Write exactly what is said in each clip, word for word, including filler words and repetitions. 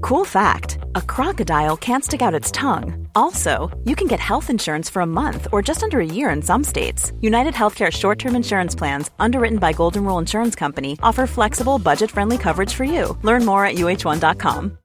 Cool fact, a crocodile can't stick out its tongue. Also, you can get health insurance for a month or just under a year in some states. United Healthcare short-term insurance plans, underwritten by Golden Rule Insurance Company, offer flexible, budget-friendly coverage for you. Learn more at U H one dot com.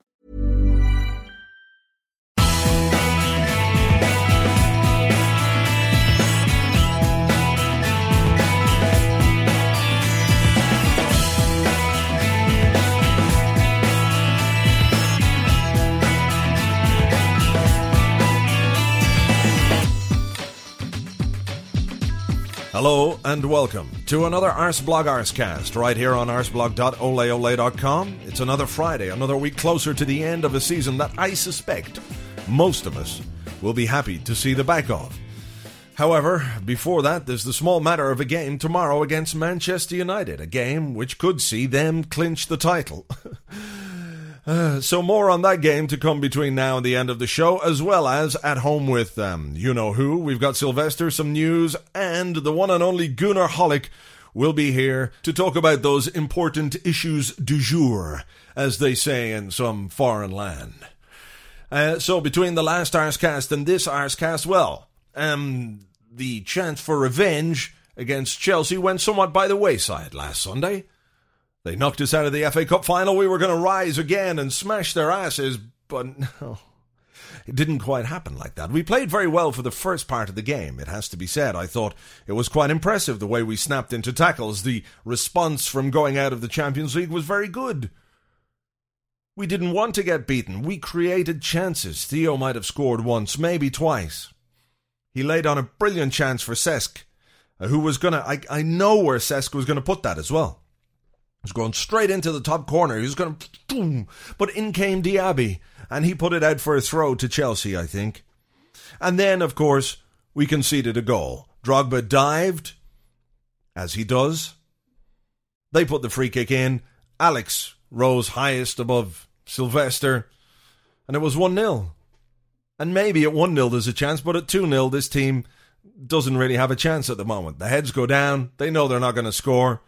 Hello and welcome to another Arsblog Arscast right here on arsblog dot ole ole dot com. It's another Friday, another week closer to the end of a season that I suspect most of us will be happy to see the back of. However, before that, there's the small matter of a game tomorrow against Manchester United, a game which could see them clinch the title. Uh, so more on that game to come between now and the end of the show, as well as at home with um, you-know-who. We've got Sylvester, some news, and the one and only Gunnar Holick will be here to talk about those important issues du jour, as they say in some foreign land. Uh, so between the last Arscast and this Arscast, well, um, the chance for revenge against Chelsea went somewhat by the wayside last Sunday. They knocked us out of the F A Cup final. We were going to rise again and smash their asses, but no, it didn't quite happen like that. We played very well for the first part of the game, it has to be said. I thought it was quite impressive the way we snapped into tackles. The response from going out of the Champions League was very good. We didn't want to get beaten. We created chances. Theo might have scored once, maybe twice. He laid on a brilliant chance for Cesc, who was going to... I, I know where Cesc was going to put that as well. He was going straight into the top corner. He was going to... Boom, but in came Diaby, and he put it out for a throw to Chelsea, I think. And then, of course, we conceded a goal. Drogba dived, as he does. They put the free kick in. Alex rose highest above Sylvester, and it was one nil. And maybe at one nil there's a chance, but at two nil this team doesn't really have a chance at the moment. The heads go down. They know they're not going to score.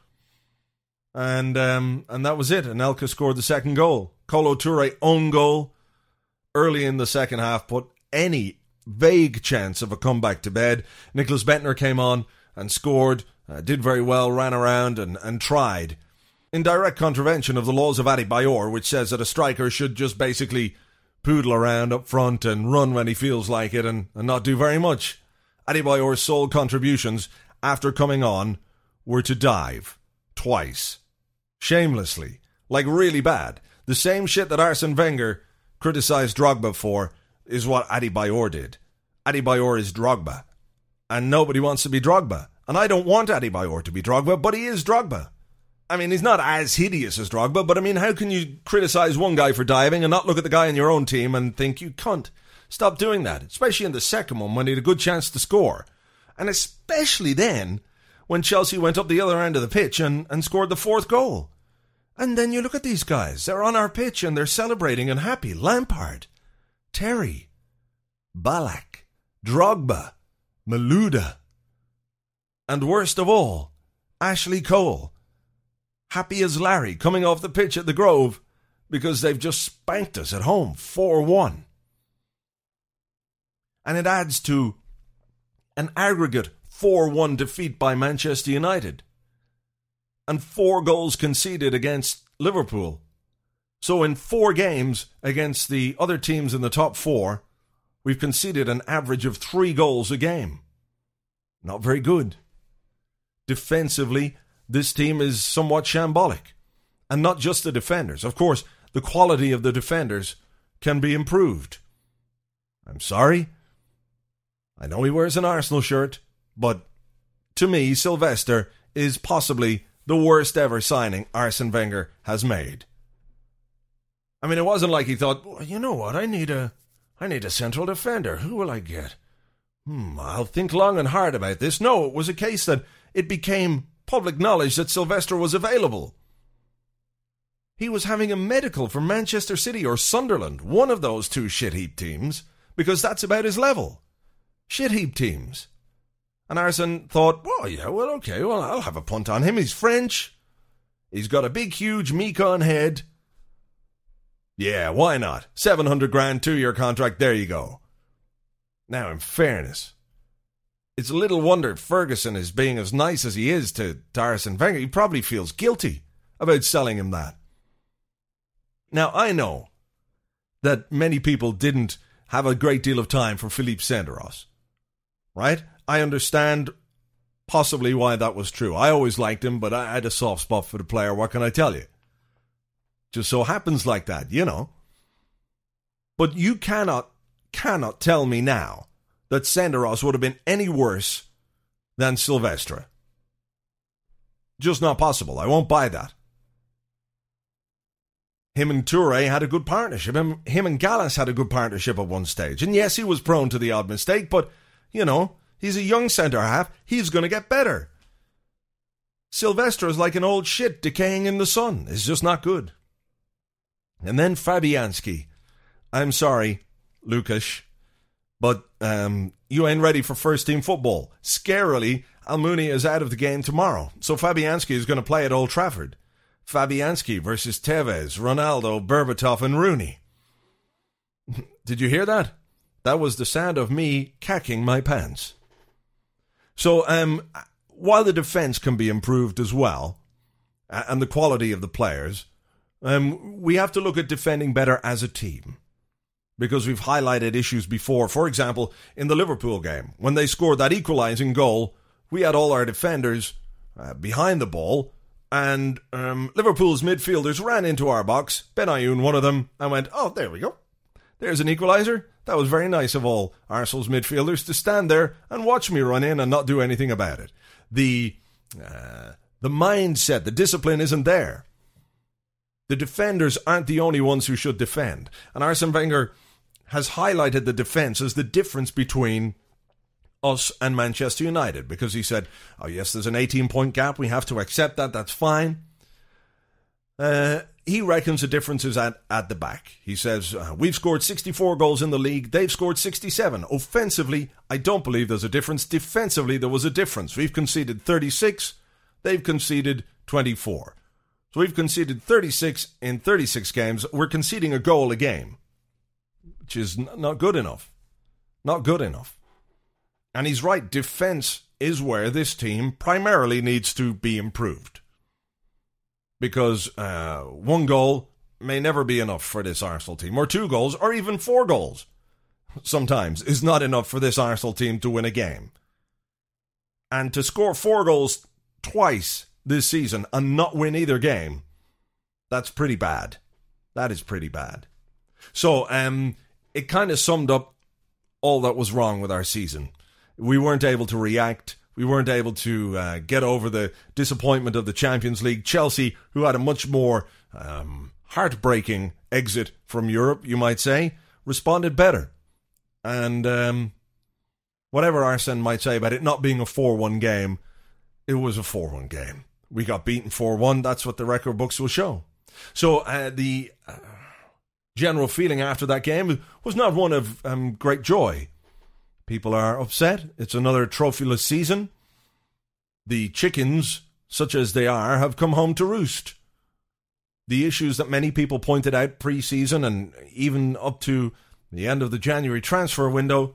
And um, and that was it. Anelka scored the second goal. Kolo Toure own goal early in the second half put any vague chance of a comeback to bed. Nicholas Bentner came on and scored, uh, did very well, ran around and, and tried. In direct contravention of the laws of Adebayor, which says that a striker should just basically poodle around up front and run when he feels like it and, and not do very much. Adebayor's sole contributions after coming on were to dive. Twice. Shamelessly. Like really bad. The same shit that Arsene Wenger criticised Drogba for is what Adebayor did. Adebayor is Drogba. And nobody wants to be Drogba. And I don't want Adebayor to be Drogba, but he is Drogba. I mean, he's not as hideous as Drogba, but I mean, how can you criticise one guy for diving and not look at the guy in your own team and think, you cunt, stop doing that. Especially in the second one when he had a good chance to score. And especially then when Chelsea went up the other end of the pitch and, and scored the fourth goal. And then you look at these guys. They're on our pitch and they're celebrating and happy. Lampard, Terry, Ballack, Drogba, Malouda, and worst of all, Ashley Cole. Happy as Larry coming off the pitch at the Grove because they've just spanked us at home four one. And it adds to an aggregate four one defeat by Manchester United. And four goals conceded against Liverpool. So in four games against the other teams in the top four, we've conceded an average of three goals a game. Not very good. Defensively, this team is somewhat shambolic. And not just the defenders. Of course, the quality of the defenders can be improved. I'm sorry. I know he wears an Arsenal shirt. But to me, Sylvester is possibly the worst ever signing Arsene Wenger has made. I mean, it wasn't like he thought, well, you know what, I need a, I need a central defender. Who will I get? Hmm, I'll think long and hard about this. No, it was a case that it became public knowledge that Sylvester was available. He was having a medical for Manchester City or Sunderland, one of those two shit-heap teams, because that's about his level. Shit-heap teams. And Arsene thought, well, yeah, well, okay, well, I'll have a punt on him. He's French. He's got a big, huge Mekong head. Yeah, why not? seven hundred grand, two-year contract, there you go. Now, in fairness, it's a little wonder Ferguson is being as nice as he is to, to Arsene Wenger. He probably feels guilty about selling him that. Now, I know that many people didn't have a great deal of time for Philippe Senderos, right? I understand possibly why that was true. I always liked him, but I had a soft spot for the player. What can I tell you? Just so happens like that, you know. But you cannot, cannot tell me now that Senderos would have been any worse than Silvestre. Just not possible. I won't buy that. Him and Toure had a good partnership. Him, him and Gallas had a good partnership at one stage. And yes, he was prone to the odd mistake, but, you know, he's a young centre-half. He's going to get better. Silvestre is like an old shit decaying in the sun. It's just not good. And then Fabianski. I'm sorry, Lucas, but um, you ain't ready for first-team football. Scarily, Almunia is out of the game tomorrow, so Fabianski is going to play at Old Trafford. Fabianski versus Tevez, Ronaldo, Berbatov, and Rooney. Did you hear that? That was the sound of me cacking my pants. So, um, while the defence can be improved as well, and the quality of the players, um, we have to look at defending better as a team. Because we've highlighted issues before. For example, in the Liverpool game, when they scored that equalising goal, we had all our defenders uh, behind the ball, and um, Liverpool's midfielders ran into our box, Benayoun one of them, and went, oh, there we go. There's an equaliser. That was very nice of all Arsenal's midfielders to stand there and watch me run in and not do anything about it. The, uh, the mindset, the discipline isn't there. The defenders aren't the only ones who should defend. And Arsene Wenger has highlighted the defence as the difference between us and Manchester United, because he said, oh yes, there's an eighteen-point gap, we have to accept that, that's fine. Uh, he reckons the difference is at, at the back. He says, uh, we've scored sixty-four goals in the league, they've scored sixty-seven. Offensively, I don't believe there's a difference. Defensively, there was a difference. We've conceded thirty-six, they've conceded twenty-four. So we've conceded thirty-six in thirty-six games. We're conceding a goal a game, which is n- not good enough. Not good enough. And he's right, defence is where this team primarily needs to be improved. Because uh, one goal may never be enough for this Arsenal team, or two goals, or even four goals sometimes is not enough for this Arsenal team to win a game. And to score four goals twice this season and not win either game, that's pretty bad. That is pretty bad. So um, it kind of summed up all that was wrong with our season. We weren't able to react. We weren't able to uh, get over the disappointment of the Champions League. Chelsea, who had a much more um, heartbreaking exit from Europe, you might say, responded better. And um, whatever Arsene might say about it not being a four one game, it was a four one game. We got beaten four one. That's what the record books will show. So uh, the uh, general feeling after that game was not one of um, great joy. People are upset. It's another trophyless season. The chickens, such as they are, have come home to roost. The issues that many people pointed out pre-season and even up to the end of the January transfer window,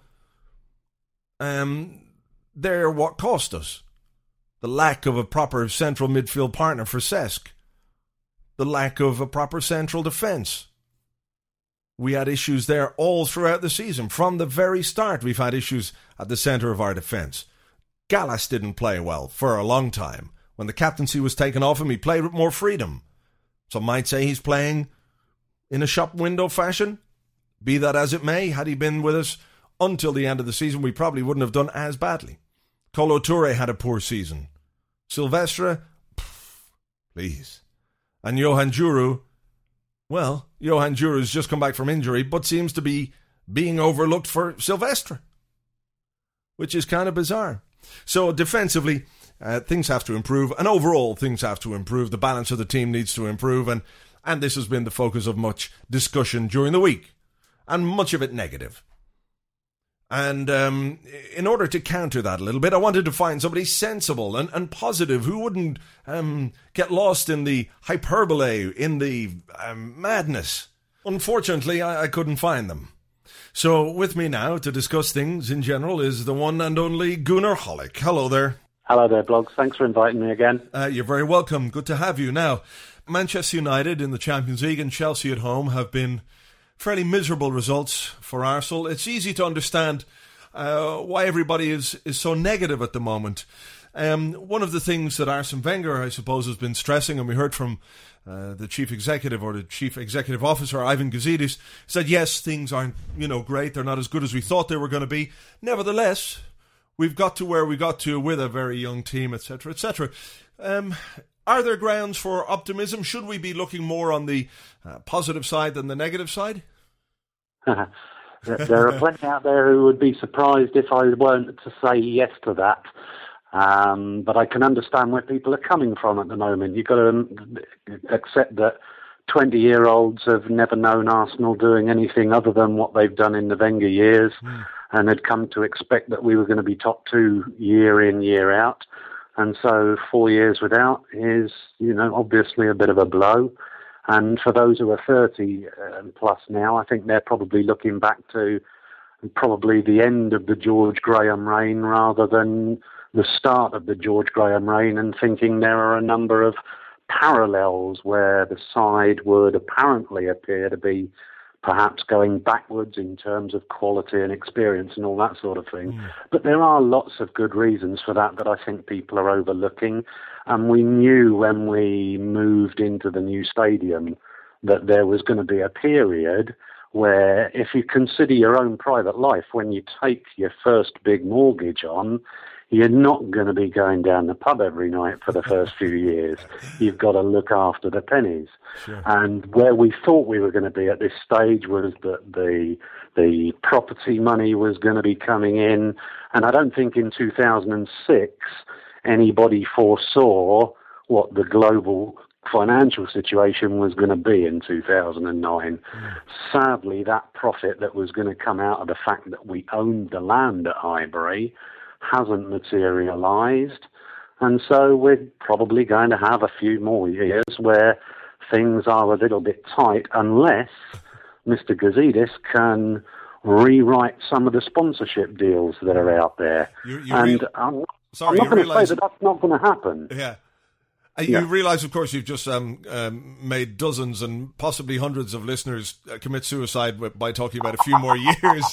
um, they're what cost us. The lack of a proper central midfield partner for Cesc. The lack of a proper central defence. We had issues there all throughout the season. From the very start, we've had issues at the centre of our defence. Gallas didn't play well for a long time. When the captaincy was taken off him, he played with more freedom. Some might say he's playing in a shop window fashion. Be that as it may, had he been with us until the end of the season, we probably wouldn't have done as badly. Kolo Toure had a poor season. Silvestre, pff, please. And Johan Djourou, well, Johan Djourou's just come back from injury, but seems to be being overlooked for Silvestre, which is kind of bizarre. So defensively, uh, things have to improve, and overall things have to improve. The balance of the team needs to improve, and, and this has been the focus of much discussion during the week, and much of it negative. And um, in order to counter that a little bit, I wanted to find somebody sensible and, and positive who wouldn't um, get lost in the hyperbole, in the um, madness Unfortunately, I, I couldn't find them. So with me now to discuss things in general is the one and only Gunnar Hollick. Hello there. Hello there, Blogs. Thanks for inviting me again. Uh, you're very welcome. Good to have you. Now, Manchester United in the Champions League and Chelsea at home have been fairly miserable results for Arsenal. It's easy to understand uh, why everybody is, is so negative at the moment. Um, one of the things that Arsene Wenger, I suppose, has been stressing, and we heard from uh, the chief executive or the chief executive officer, Ivan Gazidis, said, yes, things aren't, you know, great. They're not as good as we thought they were going to be. Nevertheless, we've got to where we got to with a very young team, et cetera, et cetera. Um, are there grounds for optimism? Should we be looking more on the uh, positive side than the negative side? There are plenty out there who would be surprised if I weren't to say yes to that. Um, but I can understand where people are coming from at the moment. You've got to accept that twenty-year-olds have never known Arsenal doing anything other than what they've done in the Wenger years, mm. and had come to expect that we were going to be top two year in, year out. And so four years without is, you know, obviously a bit of a blow. And for those who are thirty plus now, I think they're probably looking back to probably the end of the George Graham reign rather than the start of the George Graham reign, and thinking there are a number of parallels where the side would apparently appear to be perhaps going backwards in terms of quality and experience and all that sort of thing. Mm. But there are lots of good reasons for that that I think people are overlooking. And we knew when we moved into the new stadium that there was going to be a period where, if you consider your own private life, when you take your first big mortgage on, you're not going to be going down the pub every night for the first few years. You've got to look after the pennies. Sure. And where we thought we were going to be at this stage was that the the property money was going to be coming in. And I don't think in two thousand six anybody foresaw what the global financial situation was going to be in two thousand nine. Mm. Sadly, that profit that was going to come out of the fact that we owned the land at Highbury hasn't materialised, and so we're probably going to have a few more years where things are a little bit tight, unless Mister Gazidis can rewrite some of the sponsorship deals that are out there. You, you and real- I'm, Sorry, I'm not going to realise- say that that's not going to happen. Yeah. Uh, Yeah. You realise, of course, you've just um, um, made dozens and possibly hundreds of listeners uh, commit suicide w- by talking about a few more years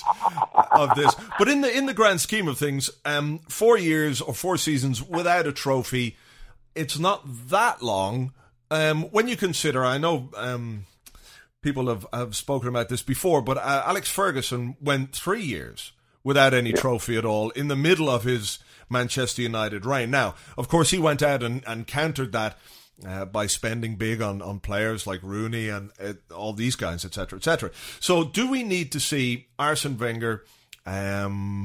of this. But in the in the grand scheme of things, um, four years or four seasons without a trophy, it's not that long. Um, when you consider, I know um, people have, have spoken about this before, but uh, Alex Ferguson went three years without any yeah. trophy at all in the middle of his Manchester United reign. Now, of course, he went out and, and countered that uh, by spending big on, on players like Rooney and uh, all these guys, et cetera, et cetera. So do we need to see Arsene Wenger um,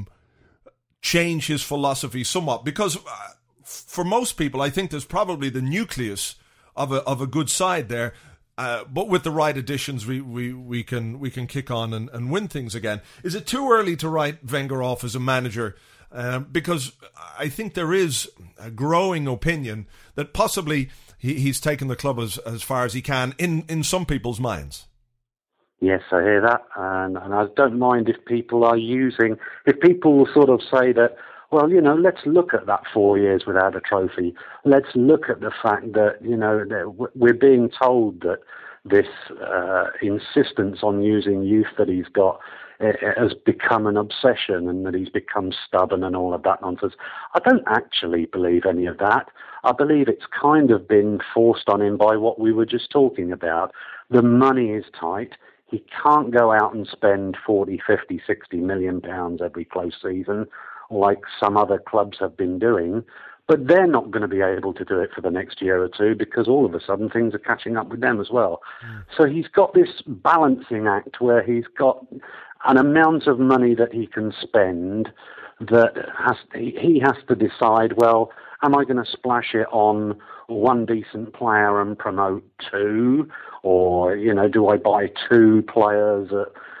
change his philosophy somewhat? Because uh, for most people, I think there's probably the nucleus of a of a good side there. Uh, but with the right additions, we, we, we can we can kick on and, and win things again. Is it too early to write Wenger off as a manager? Um, because I think there is a growing opinion that possibly he, he's taken the club as, as far as he can in, in some people's minds. Yes, I hear that. And, and I don't mind if people are using, if people sort of say that, well, you know, let's look at that four years without a trophy. Let's look at the fact that, you know, that we're being told that this uh, insistence on using youth that he's got has become an obsession and that he's become stubborn and all of that nonsense. I don't actually believe any of that. I believe it's kind of been forced on him by what we were just talking about. The money is tight. He can't go out and spend forty, fifty, sixty million pounds every close season like some other clubs have been doing. But they're not going to be able to do it for the next year or two because all of a sudden things are catching up with them as well. Mm. So he's got this balancing act where he's got an amount of money that he can spend that has he has to decide, well, am I going to splash it on one decent player and promote two? Or, you know, do I buy two players at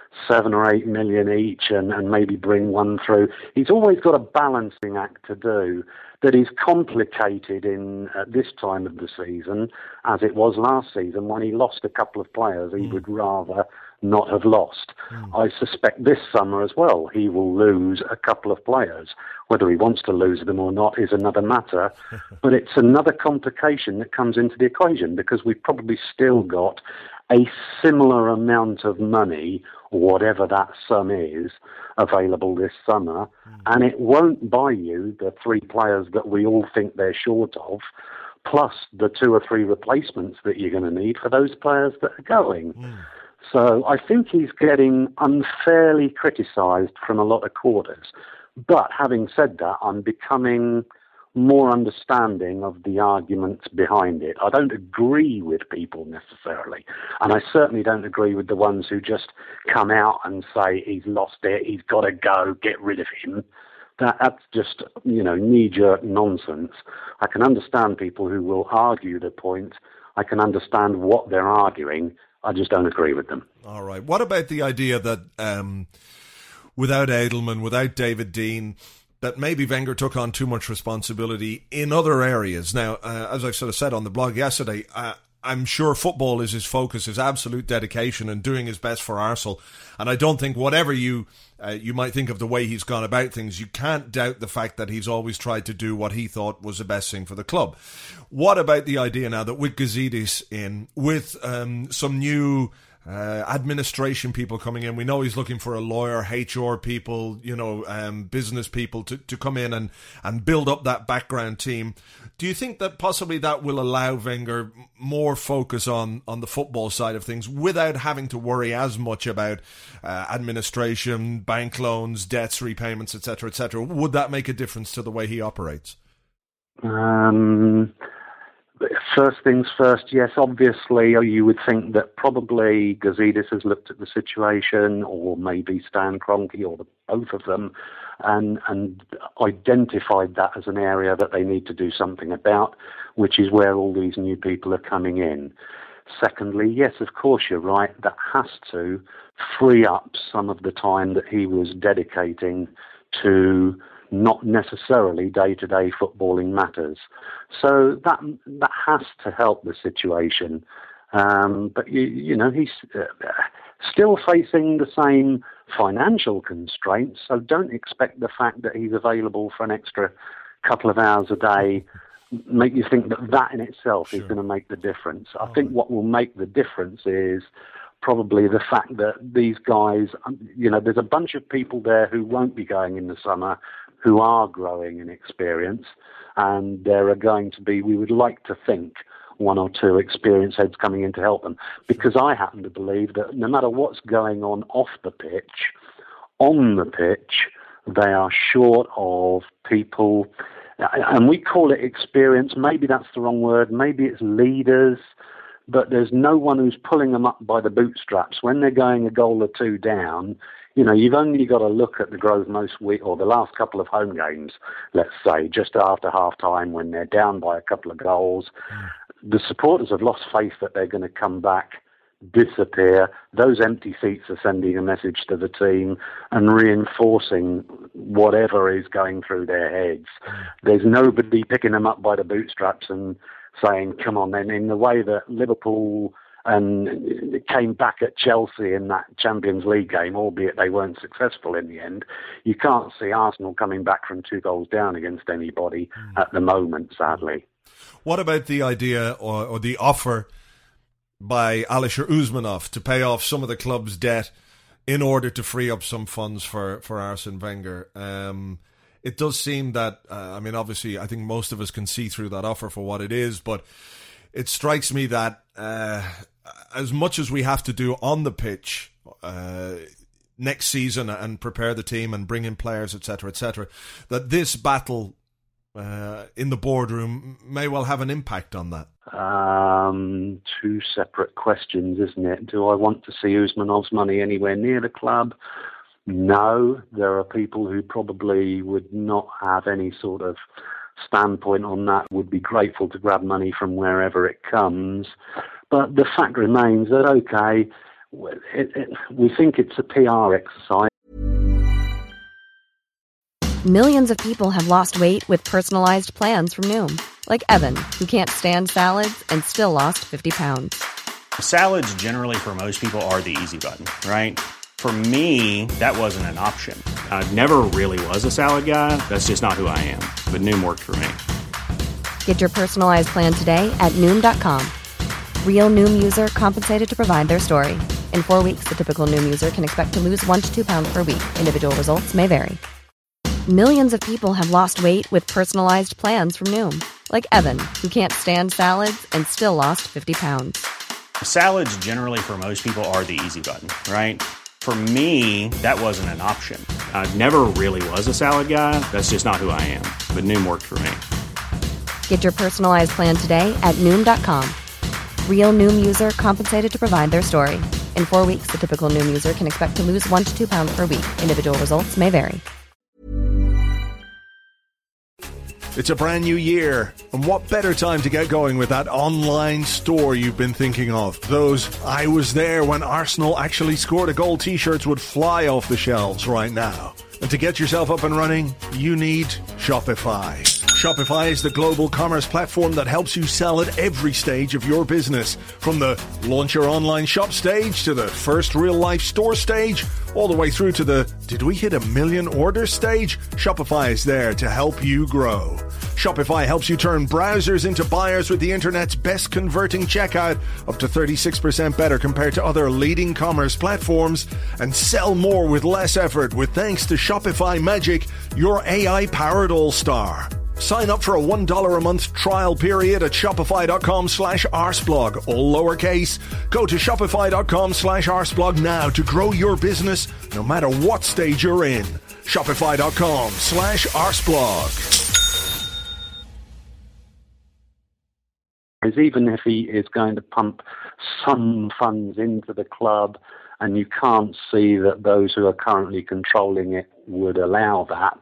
seven or eight million each and, and maybe bring one through. He's always got a balancing act to do that is complicated in at this time of the season, as it was last season when he lost a couple of players he mm. would rather not have lost. Mm. I suspect this summer as well he will lose a couple of players. Whether he wants to lose them or not is another matter, but it's another complication that comes into the equation because we've probably still got a similar amount of money, whatever that sum is, available this summer, mm. and it won't buy you the three players that we all think they're short of, plus the two or three replacements that you're going to need for those players that are going. Mm. So I think he's getting unfairly criticised from a lot of quarters. But having said that, I'm becoming more understanding of the arguments behind it. I don't agree with people necessarily, and I certainly don't agree with the ones who just come out and say he's lost it, he's got to go, get rid of him. That, that's just, you know, knee-jerk nonsense. I can understand people who will argue the point. I can understand what they're arguing. I just don't agree with them. All right. What about the idea that um, without Edelman, without David Dein, that maybe Wenger took on too much responsibility in other areas? Now, uh, as I've sort of said on the blog yesterday, uh, I'm sure football is his focus, his absolute dedication and doing his best for Arsenal. And I don't think whatever you uh, you might think of the way he's gone about things, you can't doubt the fact that he's always tried to do what he thought was the best thing for the club. What about the idea now that with Gazidis in, with um, some new Uh, administration people coming in, we know he's looking for a lawyer, H R people, you know, um, business people to, to come in and, and build up that background team. Do you think that possibly that will allow Wenger more focus on, on the football side of things without having to worry as much about uh, administration, bank loans, debts, repayments, et cetera, et cetera? Would that make a difference to the way he operates? Um... First things first, yes, obviously you would think that probably Gazidis has looked at the situation, or maybe Stan Kroenke, or the, both of them, and, and identified that as an area that they need to do something about, which is where all these new people are coming in. Secondly, yes, of course you're right, that has to free up some of the time that he was dedicating to not necessarily day-to-day footballing matters. So that that has to help the situation. Um, but, you, you know, he's uh, still facing the same financial constraints, so don't expect the fact that he's available for an extra couple of hours a day make you think that that in itself sure. is going to make the difference. I oh. think what will make the difference is probably the fact that these guys, you know, there's a bunch of people there who won't be going in the summer who are growing in experience, and there are going to be, we would like to think, one or two experienced heads coming in to help them, because I happen to believe that no matter what's going on off the pitch, on the pitch, they are short of people, and we call it experience, maybe that's the wrong word, maybe it's leaders, but there's no one who's pulling them up by the bootstraps. When they're going a goal or two down, you know, you've only got to look at the Grove most week, or the last couple of home games, let's say, just after half-time when they're down by a couple of goals. Mm. The supporters have lost faith that they're going to come back, disappear. Those empty seats are sending a message to the team and reinforcing whatever is going through their heads. Mm. There's nobody picking them up by the bootstraps and saying, come on then, in the way that Liverpool and it came back at Chelsea in that Champions League game, albeit they weren't successful in the end. You can't see Arsenal coming back from two goals down against anybody mm. at the moment, sadly. What about the idea or, or the offer by Alisher Usmanov to pay off some of the club's debt in order to free up some funds for, for Arsene Wenger? Um, it does seem that, uh, I mean, obviously, I think most of us can see through that offer for what it is, but it strikes me that uh, as much as we have to do on the pitch uh, next season and prepare the team and bring in players, et cetera, et cetera, that this battle uh, in the boardroom may well have an impact on that. Um, two separate questions, isn't it? Do I want to see Usmanov's money anywhere near the club? No. There are people who probably would not have any sort of standpoint on that, would be grateful to grab money from wherever it comes. But the fact remains that, okay, it, it, we think it's a P R exercise. Millions of people have lost weight with personalized plans from Noom. Like Evan, who can't stand salads and still lost fifty pounds. Salads generally for most people are the easy button, right? For me, that wasn't an option. I never really was a salad guy. That's just not who I am. But Noom worked for me. Get your personalized plan today at Noom dot com. Real Noom user compensated to provide their story. In four weeks, the typical Noom user can expect to lose one to two pounds per week. Individual results may vary. Millions of people have lost weight with personalized plans from Noom. Like Evan, who can't stand salads and still lost fifty pounds. Salads generally for most people are the easy button, right? For me, that wasn't an option. I never really was a salad guy. That's just not who I am. But Noom worked for me. Get your personalized plan today at Noom dot com. Real Noom user compensated to provide their story. In four weeks, the typical Noom user can expect to lose one to two pounds per week. Individual results may vary. It's a brand new year, and what better time to get going with that online store you've been thinking of? Those "I was there when Arsenal actually scored a goal" t-shirts would fly off the shelves right now. And to get yourself up and running, you need Shopify. Shopify is the global commerce platform that helps you sell at every stage of your business. From the launch your online shop stage to the first real-life store stage, all the way through to the "did we hit a million orders" stage, Shopify is there to help you grow. Shopify helps you turn browsers into buyers with the internet's best converting checkout, up to thirty-six percent better compared to other leading commerce platforms, and sell more with less effort with thanks to Shopify Magic, your A I-powered all-star. Sign up for a one dollar a month trial period at shopify.com slash arseblog, all lowercase. Go to shopify.com slash arseblog now to grow your business no matter what stage you're in. Shopify.com slash arseblog. Even if he is going to pump some funds into the club, and you can't see that those who are currently controlling it would allow that,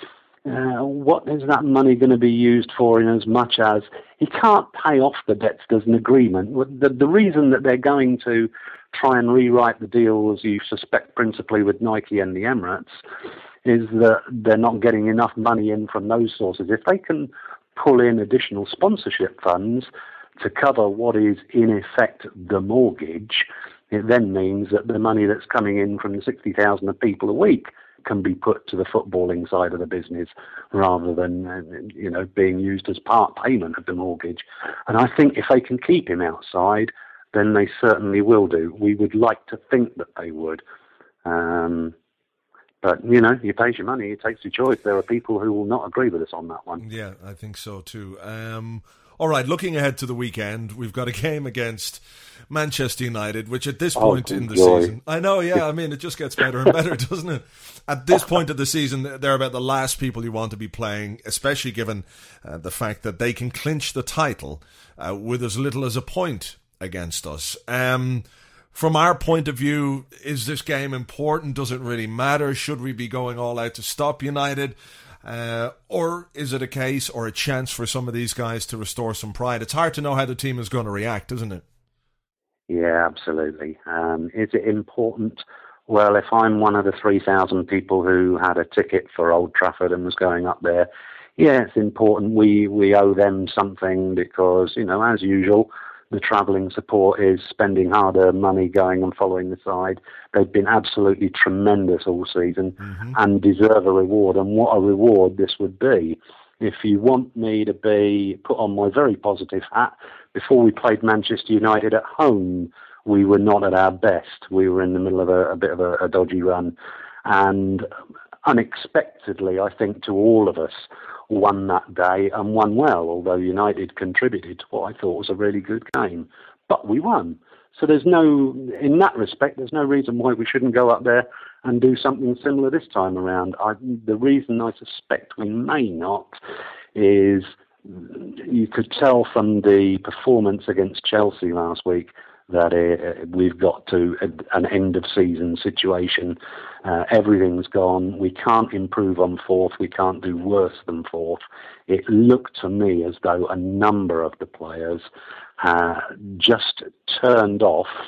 Uh, what is that money going to be used for, in as much as he can't pay off the debts? There's an agreement. The, the reason that they're going to try and rewrite the deal, as you suspect, principally with Nike and the Emirates, is that they're not getting enough money in from those sources. If they can pull in additional sponsorship funds to cover what is in effect the mortgage, it then means that the money that's coming in from the sixty thousand people a week can be put to the footballing side of the business rather than, uh, you know, being used as part payment of the mortgage. And I think if they can keep him outside, then they certainly will do. We would like to think that they would. Um, but, you know, you pay your money, it takes your choice. There are people who will not agree with us on that one. Yeah, I think so too. Um, all right, looking ahead to the weekend, we've got a game against Manchester United, which at this point oh, in the joy. season, I know, yeah, I mean, it just gets better and better, doesn't it? At this point of the season, they're about the last people you want to be playing, especially given uh, the fact that they can clinch the title uh, with as little as a point against us. Um, from our point of view, is this game important? Does it really matter? Should we be going all out to stop United? Uh, or is it a case or a chance for some of these guys to restore some pride? It's hard to know how the team is going to react, isn't it? Yeah, absolutely. Um, is it important? Well, if I'm one of the three thousand people who had a ticket for Old Trafford and was going up there, yeah, it's important. We we owe them something because, you know, as usual, the travelling support is spending hard-earned money going and following the side. They've been absolutely tremendous all season mm-hmm. and deserve a reward. And what a reward this would be. If you want me to be put on my very positive hat, before we played Manchester United at home, we were not at our best. We were in the middle of a, a bit of a, a dodgy run. And unexpectedly, I think, to all of us, won that day and won well, although United contributed to what I thought was a really good game. But we won. So there's no, in that respect, there's no reason why we shouldn't go up there and do something similar this time around. I, the reason I suspect we may not is you could tell from the performance against Chelsea last week that uh, we've got to a, an end-of-season situation. Uh, everything's gone. We can't improve on fourth. We can't do worse than fourth. It looked to me as though a number of the players uh, just turned off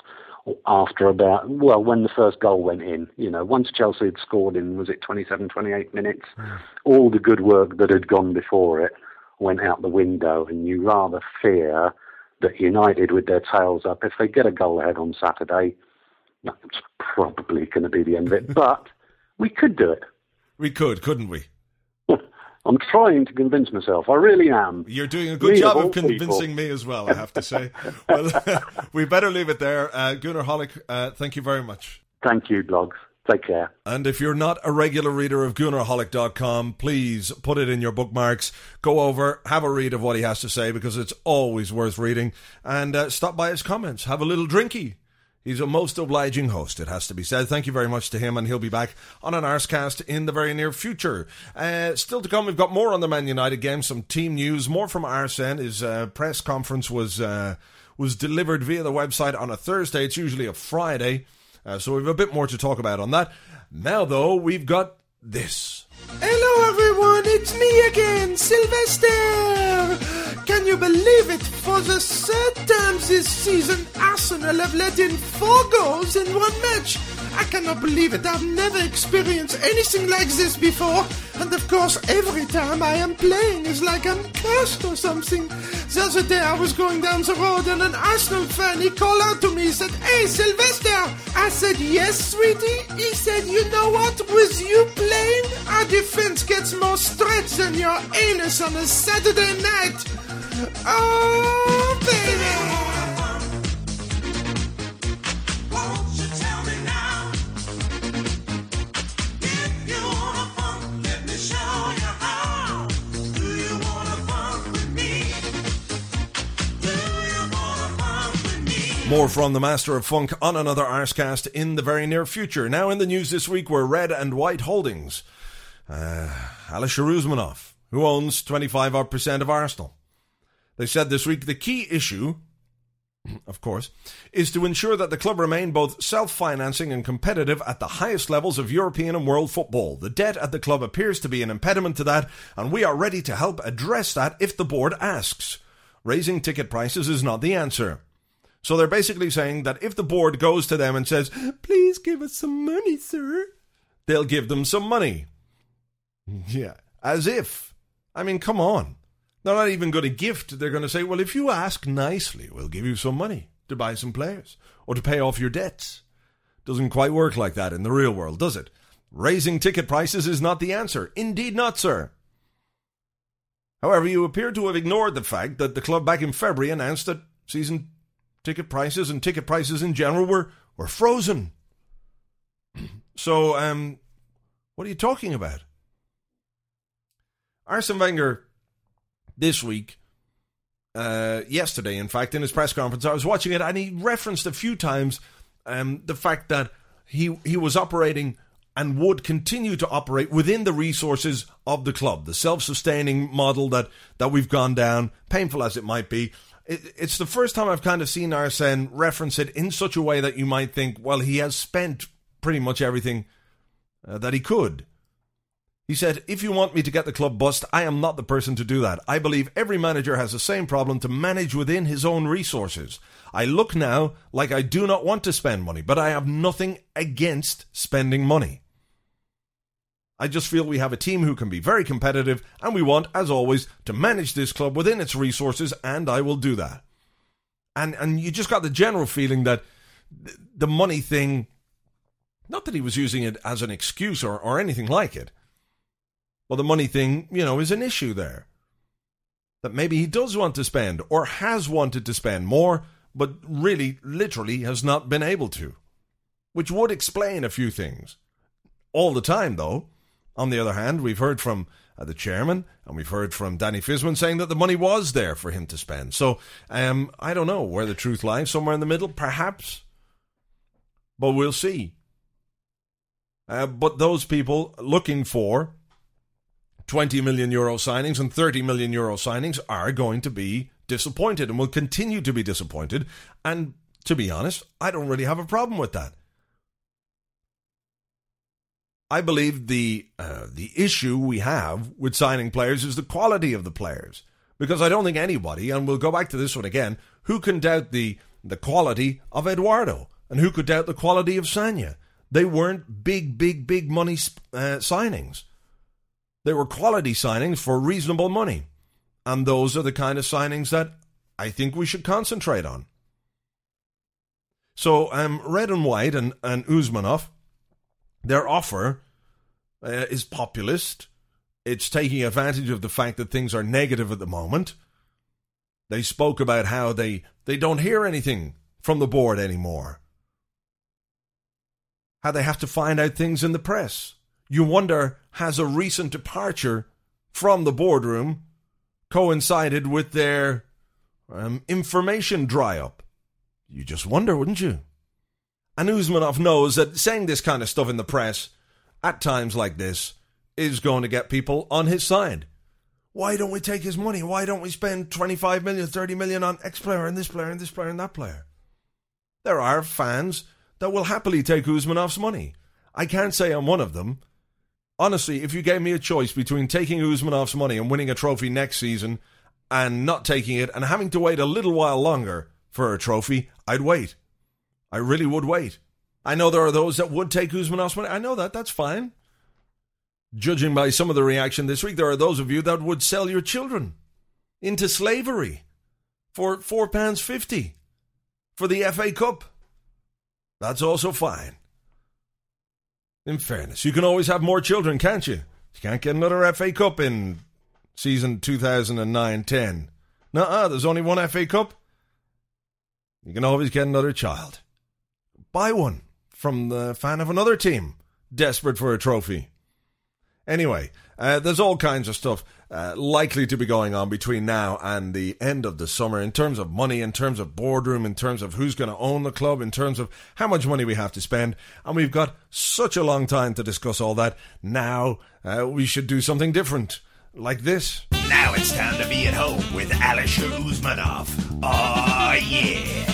after about, well, when the first goal went in. You know, once Chelsea had scored in, was it twenty-seven, twenty-eight minutes, mm. all the good work that had gone before it went out the window, and you rather fear that United, with their tails up, if they get a goal ahead on Saturday, that's probably going to be the end of it. But we could do it. We could, couldn't we? I'm trying to convince myself. I really am. You're doing a good me job of, of people. convincing me as well, I have to say. Well, we better leave it there. Uh, Gunnar Hollick, uh, thank you very much. Thank you, Blogs. Take care. And if you're not a regular reader of Gunnar Hollick dot com, please put it in your bookmarks. Go over, have a read of what he has to say, because it's always worth reading. And uh, stop by his comments. Have a little drinky. He's a most obliging host, it has to be said. Thank you very much to him, and he'll be back on an Arsecast in the very near future. Uh, still to come, we've got more on the Man United game, some team news, more from Arsene. His uh, press conference was uh, was delivered via the website on a Thursday. It's usually a Friday, uh, so we have a bit more to talk about on that. Now, though, we've got this. Hello everyone, it's me again, Sylvester! Can you believe it? For the third time this season, Arsenal have let in four goals in one match. I cannot believe it. I've never experienced anything like this before. And of course, every time I am playing is like I'm cursed or something. The other day I was going down the road and an Arsenal fan, he called out to me, he said, "Hey, Sylvester!" I said, "Yes, sweetie?" He said, "You know what? With you playing, our defense gets more stretched than your anus on a Saturday night." Oh, baby! More from the Master of Funk on another Arsecast in the very near future. Now in the news this week were Red and White Holdings. Uh, Alisher Usmanov, who owns twenty-five odd percent of Arsenal. They said this week the key issue, of course, is to ensure that the club remain both self-financing and competitive at the highest levels of European and world football. The debt at the club appears to be an impediment to that, and we are ready to help address that if the board asks. Raising ticket prices is not the answer. So they're basically saying that if the board goes to them and says, "Please give us some money, sir," they'll give them some money. Yeah, as if. I mean, come on. They're not even going to gift. They're going to say, well, if you ask nicely, we'll give you some money to buy some players or to pay off your debts. Doesn't quite work like that in the real world, does it? Raising ticket prices is not the answer. Indeed not, sir. However, you appear to have ignored the fact that the club back in February announced that season ticket prices and ticket prices in general were, were frozen. So, um, what are you talking about? Arsene Wenger, this week, uh, yesterday, in fact, in his press conference, I was watching it, and he referenced a few times um, the fact that he he was operating and would continue to operate within the resources of the club, the self-sustaining model that, that we've gone down, painful as it might be. It's the first time I've kind of seen Arsene reference it in such a way that you might think, well, he has spent pretty much everything uh, that he could. He said, "If you want me to get the club bust, I am not the person to do that. I believe every manager has the same problem to manage within his own resources. I look now like I do not want to spend money, but I have nothing against spending money. I just feel we have a team who can be very competitive, and we want, as always, to manage this club within its resources, and I will do that." And and you just got the general feeling that the money thing, not that he was using it as an excuse or, or anything like it, well, the money thing, you know, is an issue there. That maybe he does want to spend, or has wanted to spend more, but really, literally, has not been able to. Which would explain a few things. All the time, though. On the other hand, we've heard from uh, the chairman, and we've heard from Danny Fisman saying that the money was there for him to spend. So, um, I don't know where the truth lies. Somewhere in the middle, perhaps. But we'll see. Uh, but those people looking for twenty million euro signings and thirty million euro signings are going to be disappointed and will continue to be disappointed. And to be honest, I don't really have a problem with that. I believe the uh, the issue we have with signing players is the quality of the players. Because I don't think anybody, and we'll go back to this one again, who can doubt the, the quality of Eduardo? And who could doubt the quality of Sanya? They weren't big, big, big money uh, signings. They were quality signings for reasonable money. And those are the kind of signings that I think we should concentrate on. So um, Red and White and, and Usmanov, their offer uh, is populist. It's taking advantage of the fact that things are negative at the moment. They spoke about how they, they don't hear anything from the board anymore. How they have to find out things in the press. You wonder, has a recent departure from the boardroom coincided with their um, information dry-up? You just wonder, wouldn't you? And Usmanov knows that saying this kind of stuff in the press, at times like this, is going to get people on his side. Why don't we take his money? Why don't we spend twenty-five million, thirty million on X player and this player and this player and that player? There are fans that will happily take Usmanov's money. I can't say I'm one of them. Honestly, if you gave me a choice between taking Usmanov's money and winning a trophy next season and not taking it and having to wait a little while longer for a trophy, I'd wait. I really would wait. I know there are those that would take Usmanov's money. I know that. That's fine. Judging by some of the reaction this week, there are those of you that would sell your children into slavery for four pounds fifty for the F A Cup. That's also fine. In fairness, you can always have more children, can't you? You can't get another F A Cup in season two thousand nine ten. Nuh-uh, there's only one F A Cup. You can always get another child. Buy one from the fan of another team, desperate for a trophy. Anyway, uh, there's all kinds of stuff uh, likely to be going on between now and the end of the summer in terms of money, in terms of boardroom, in terms of who's going to own the club, in terms of how much money we have to spend. And we've got such a long time to discuss all that. Now uh, we should do something different, like this. Now it's time to be at home with Alisher Usmanov. Oh, yeah.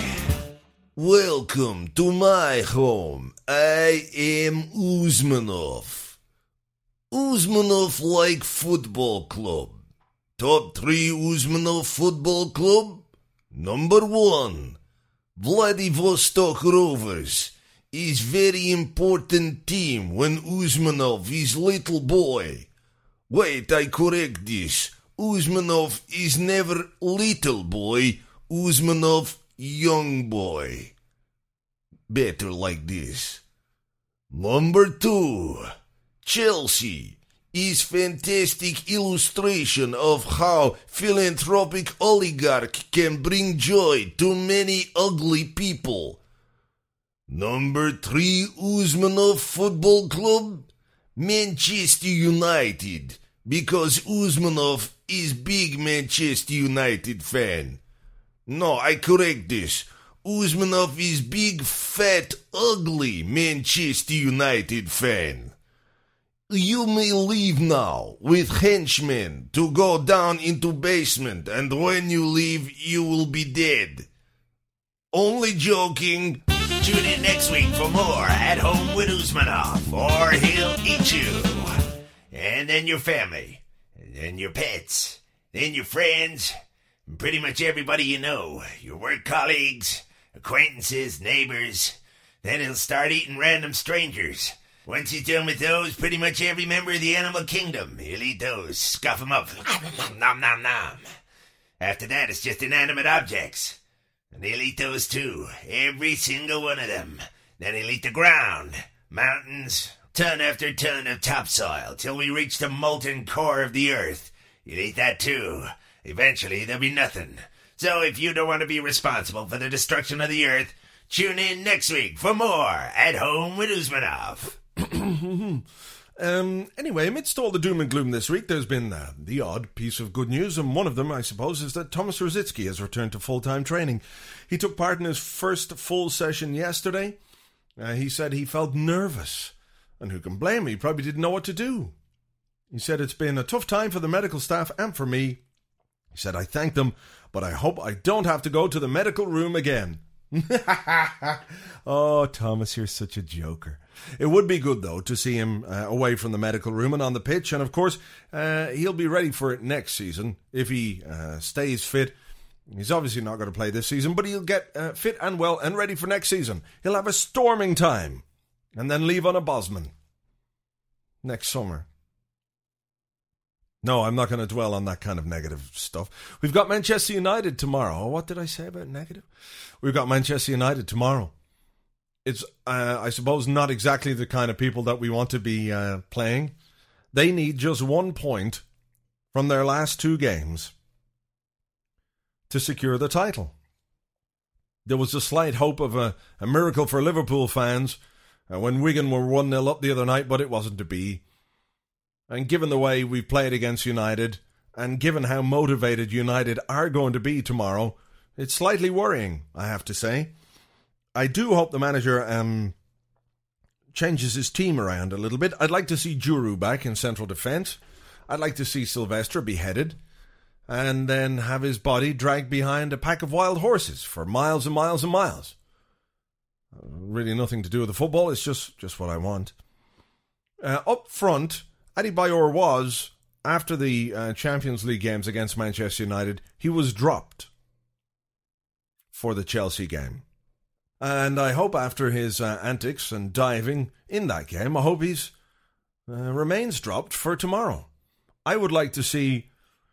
Welcome to my home. I am Usmanov. Usmanov like football club. Top three Usmanov football club. Number one, Vladivostok Rovers is very important team when Usmanov is little boy. Wait, I correct this. Usmanov is never little boy. Usmanov young boy. Better like this. Number two, Chelsea is fantastic illustration of how philanthropic oligarch can bring joy to many ugly people. Number three Usmanov Football Club, Manchester United, because Usmanov is big Manchester United fan. No, I correct this. Usmanov is big, fat, ugly Manchester United fan. You may leave now with henchmen to go down into basement, and when you leave, you will be dead. Only joking. Tune in next week for more At Home with Usmanov, or he'll eat you. And then your family. And then your pets. Then your friends. And pretty much everybody you know. Your work colleagues, acquaintances, neighbors. Then he'll start eating random strangers. Once he's done with those, pretty much every member of the animal kingdom, he'll eat those, scoff them up, nom nom nom. After that, it's just inanimate objects. And he'll eat those too, every single one of them. Then he'll eat the ground, mountains, ton after ton of topsoil, till we reach the molten core of the earth. He'll eat that too. Eventually, there'll be nothing. So if you don't want to be responsible for the destruction of the earth, tune in next week for more At Home with Usmanov. um, anyway, amidst all the doom and gloom this week, there's been uh, the odd piece of good news, and one of them, I suppose, is that Thomas Rosicky has returned to full-time training. He took part in his first full session yesterday. Uh, he said he felt nervous, and who can blame him? He probably didn't know what to do. He said it's been a tough time for the medical staff and for me. He said, I thank them, but I hope I don't have to go to the medical room again. Oh, Thomas, you're such a joker. It would be good, though, to see him uh, away from the medical room and on the pitch. And, of course, uh, he'll be ready for it next season if he uh, stays fit He's obviously not going to play this season, but he'll get uh, fit and well and ready for next season. He'll have a storming time and then leave on a Bosman next summer. No, I'm not going to dwell on that kind of negative stuff. We've got Manchester United tomorrow. What did I say about negative? We've got Manchester United tomorrow. It's, uh, I suppose, not exactly the kind of people that we want to be uh, playing. They need just one point from their last two games to secure the title. There was a slight hope of a, a miracle for Liverpool fans uh, when Wigan were one nil up the other night, but it wasn't to be. And given the way we've played against United, and given how motivated United are going to be tomorrow, it's slightly worrying, I have to say. I do hope the manager um, changes his team around a little bit. I'd like to see Juru back in central defence. I'd like to see Sylvester beheaded and then have his body dragged behind a pack of wild horses for miles and miles and miles. Uh, really nothing to do with the football. It's just, just what I want. Uh, up front, Adebayor was, after the uh, Champions League games against Manchester United, he was dropped for the Chelsea game. And I hope after his uh, antics and diving in that game, I hope he's uh, remains dropped for tomorrow. I would like to see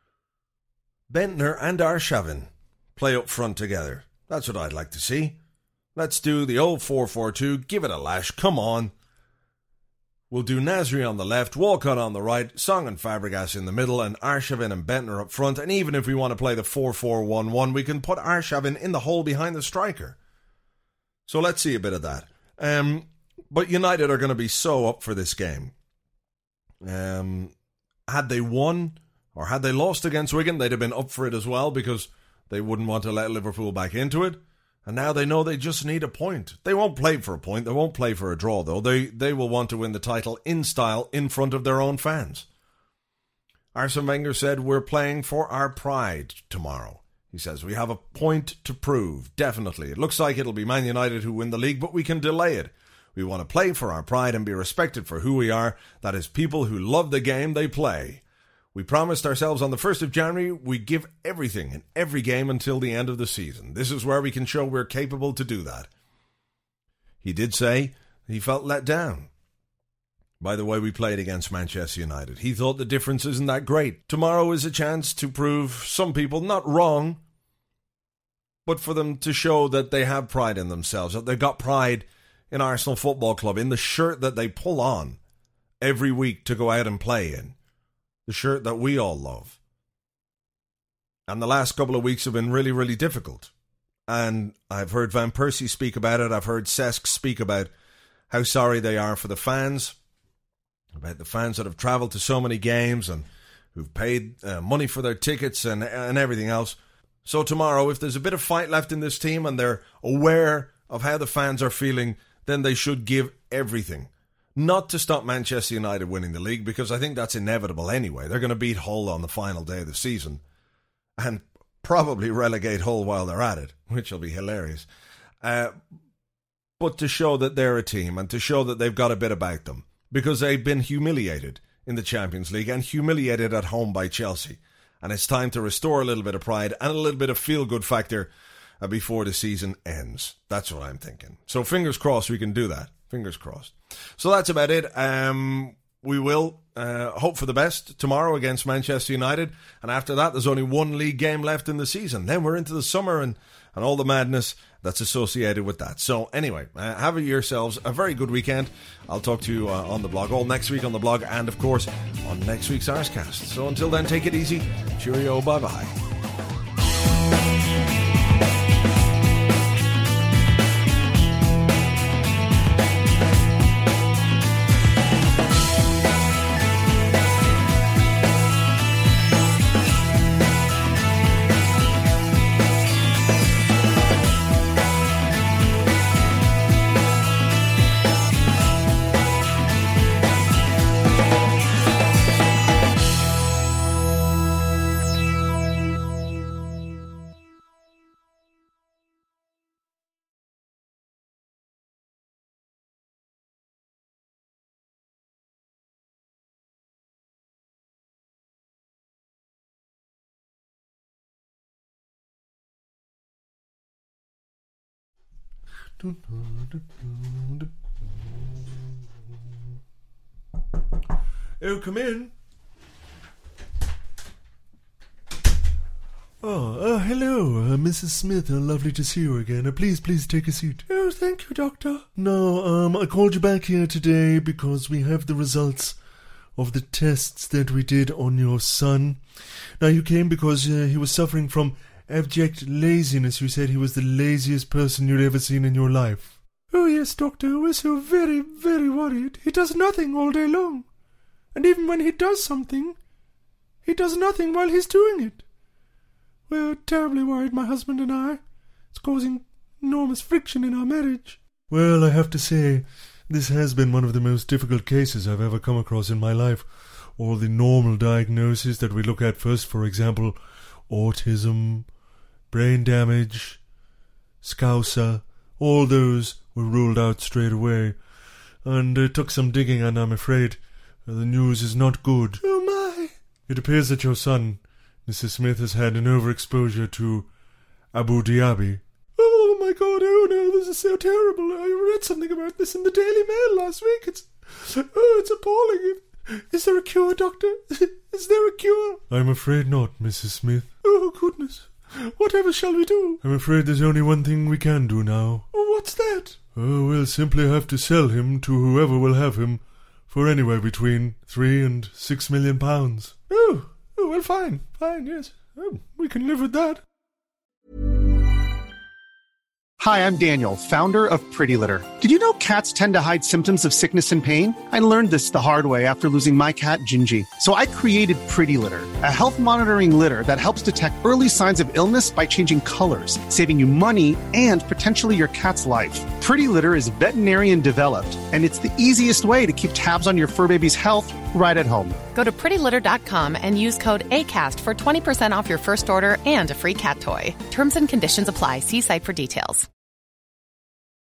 Bentner and Arshavin play up front together. That's what I'd like to see. Let's do the old four four two, give it a lash, come on. We'll do Nasri on the left, Walcott on the right, Song and Fabregas in the middle, and Arshavin and Bentner up front. And even if we want to play the four four one one, we can put Arshavin in the hole behind the striker. So let's see a bit of that. Um, but United are going to be so up for this game. Um, had they won, or had they lost against Wigan, they'd have been up for it as well, because they wouldn't want to let Liverpool back into it. And now they know they just need a point. They won't play for a point. They won't play for a draw, though. They they will want to win the title in style in front of their own fans. Arsene Wenger said, we're playing for our pride tomorrow. He says, we have a point to prove, definitely. It looks like it'll be Man United who win the league, but we can delay it. We want to play for our pride and be respected for who we are. That is, people who love the game they play. We promised ourselves on the first of January we give everything in every game until the end of the season. This is where we can show we're capable to do that. He did say he felt let down by the way we played against Manchester United. He thought the difference isn't that great. Tomorrow is a chance to prove some people not wrong, but for them to show that they have pride in themselves, that they've got pride in Arsenal Football Club, in the shirt that they pull on every week to go out and play in. The shirt that we all love. And the last couple of weeks have been really, really difficult. And I've heard Van Persie speak about it. I've heard Cesc speak about how sorry they are for the fans. About the fans that have travelled to so many games and who've paid uh, money for their tickets and, and everything else. So tomorrow, if there's a bit of fight left in this team and they're aware of how the fans are feeling, then they should give everything. Not to stop Manchester United winning the league, because I think that's inevitable anyway. They're going to beat Hull on the final day of the season and probably relegate Hull while they're at it, which will be hilarious. Uh, but to show that they're a team and to show that they've got a bit about them, because they've been humiliated in the Champions League and humiliated at home by Chelsea. And it's time to restore a little bit of pride and a little bit of feel-good factor uh, before the season ends. That's what I'm thinking. So fingers crossed we can do that. Fingers crossed. So that's about it. Um, we will uh, hope for the best tomorrow against Manchester United. And after that, there's only one league game left in the season. Then we're into the summer and, and all the madness that's associated with that. So anyway, uh, have yourselves a very good weekend. I'll talk to you uh, on the blog, all next week on the blog, and of course on next week's Arscast. So until then, take it easy. Cheerio. Bye-bye. Oh, come in. Oh, uh, hello, uh, Missus Smith. Uh, lovely to see you again. Uh, please, please take a seat. Oh, thank you, Doctor. No, um, I called you back here today because we have the results of the tests that we did on your son. Now, you came because uh, he was suffering from abject laziness. You said he was the laziest person you'd ever seen in your life. Oh, yes, Doctor. We're so very, very worried. He does nothing all day long. And even when he does something, he does nothing while he's doing it. We're terribly worried, my husband and I. It's causing enormous friction in our marriage. Well, I have to say, this has been one of the most difficult cases I've ever come across in my life. All the normal diagnoses that we look at first, for example, autism, brain damage, Scouser, all those were ruled out straight away. And it took some digging, and I'm afraid the news is not good. Oh, my! It appears that your son, Missus Smith, has had an overexposure to Abu Dhabi. Oh, my God, oh, no, this is so terrible. I read something about this in the Daily Mail last week. It's, oh, it's appalling. Is there a cure, Doctor? Is there a cure? I'm afraid not, Missus Smith. Oh, goodness. Whatever shall we do? I'm afraid there's only one thing we can do now. What's that? Oh, we'll simply have to sell him to whoever will have him for anywhere between three and six million pounds. Oh, oh, well, fine, fine, yes. Oh, we can live with that. Hi, I'm Daniel, founder of Pretty Litter. Did you know cats tend to hide symptoms of sickness and pain? I learned this the hard way after losing my cat, Gingy. So I created Pretty Litter, a health monitoring litter that helps detect early signs of illness by changing colors, saving you money and potentially your cat's life. Pretty Litter is veterinarian developed, and it's the easiest way to keep tabs on your fur baby's health right at home. Go to pretty litter dot com and use code ACAST for twenty percent off your first order and a free cat toy. Terms and conditions apply. See site for details.